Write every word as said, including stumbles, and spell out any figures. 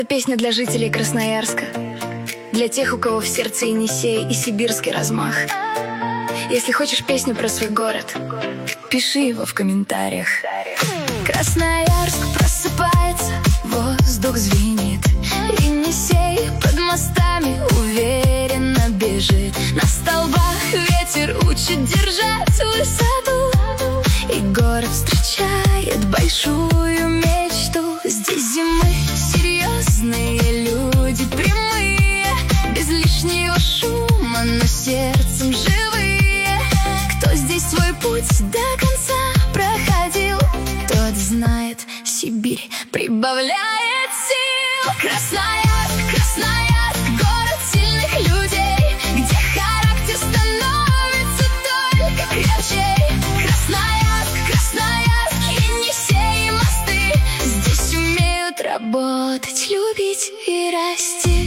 Песня для жителей Красноярска, для тех, у кого в сердце Енисей и сибирский размах. Если хочешь песню про свой город, пиши его в комментариях. Красноярск просыпается, воздух звенит, Енисей под мостами уверенно бежит. На столбах ветер учит держать высоту, и город встречает большую мечту. Здесь зимы серьезные люди, прямые, без лишнего шума, но сердцем живые. Кто здесь свой путь до конца проходил, тот знает, Сибирь прибавляет сил. Красноярск, Красноярск, город сильных людей, где характер становится только крепче. Красноярск, Красноярск, Енисей и мосты, здесь умеют работать, любить и расти.